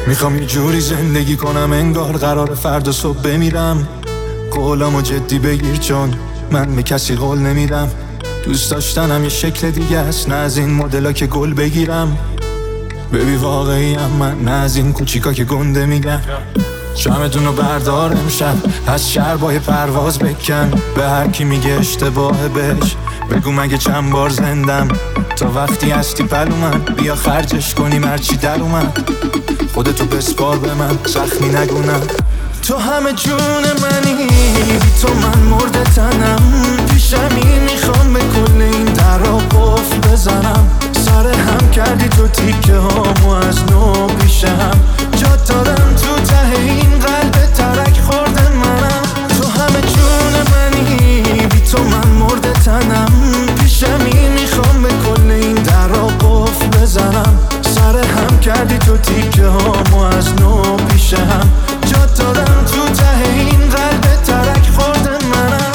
میخوام یه جوری زندگی کنم انگار قرار فردا صبح بمیرم. قولامو جدی بگیر چون من به کسی قول نمیدم. دوست داشتنم یه شکل دیگه است، نه از این مدلا که گل بگیرم. ببی واقعیم من، نه از این کوچیکا که گنده میگن. شمتونو بردار امشب، از شربای پرواز بکن. به هر کی میگه اشتباه بهش بگو مگه چند بار زندم. تا وقتی هستی پلو من، بیا خرجش کنیم هرچی در اومد. خودتو بسپار به من، زخمی نگونم. تو همه جون منی، بی تو من مرده تنم. پیشمی میخوام به کل این درا قفل بزنم. سر هم کردی تو تیکه هامو از نو پیش هم. جا دارم تو ته این قلب ترک خورده منم. تو همه جون منی، بی تو من مرده تنم. پیشمی میخوام به کل این درا قفل بزنم. سر هم کردی تو تیکه هامو از نو پیش هم. جا دارم تو ته این قلب ترک خورده منم.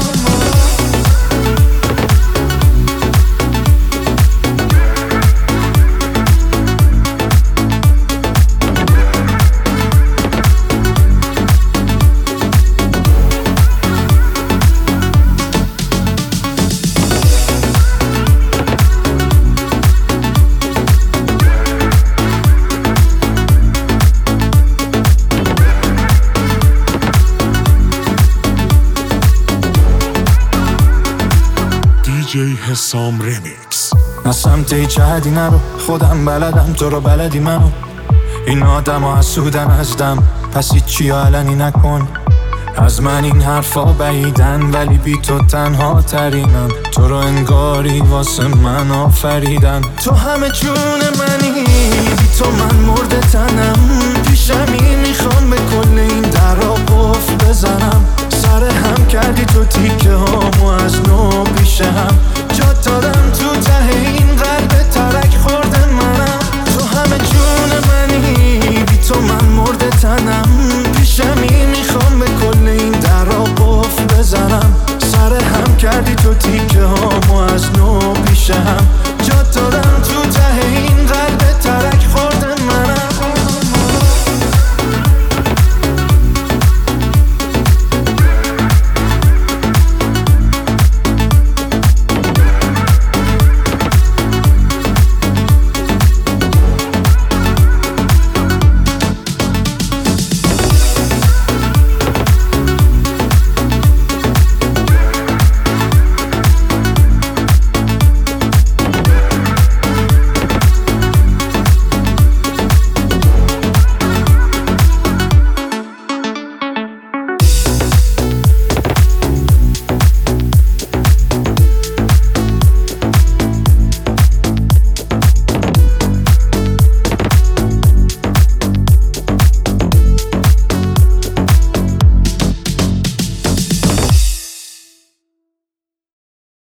حسام ریمیکس. نه سمت هیچ حدی نرو، خودم بلدم تو رو بلدی منو. این آدم ها حسودن از دم، پس هیچی علنی نکن. از من این حرفا بعیدن ولی بی تو تنها ترینم. تو رو انگاری واسه من آفریدن. تو همه جون منی، بی تو من مرده تنم. پیشمی میخوام به کل این درا قفل بزنم. سر هم کردی تو تیکه هامو از نو پیش هم. جا دارم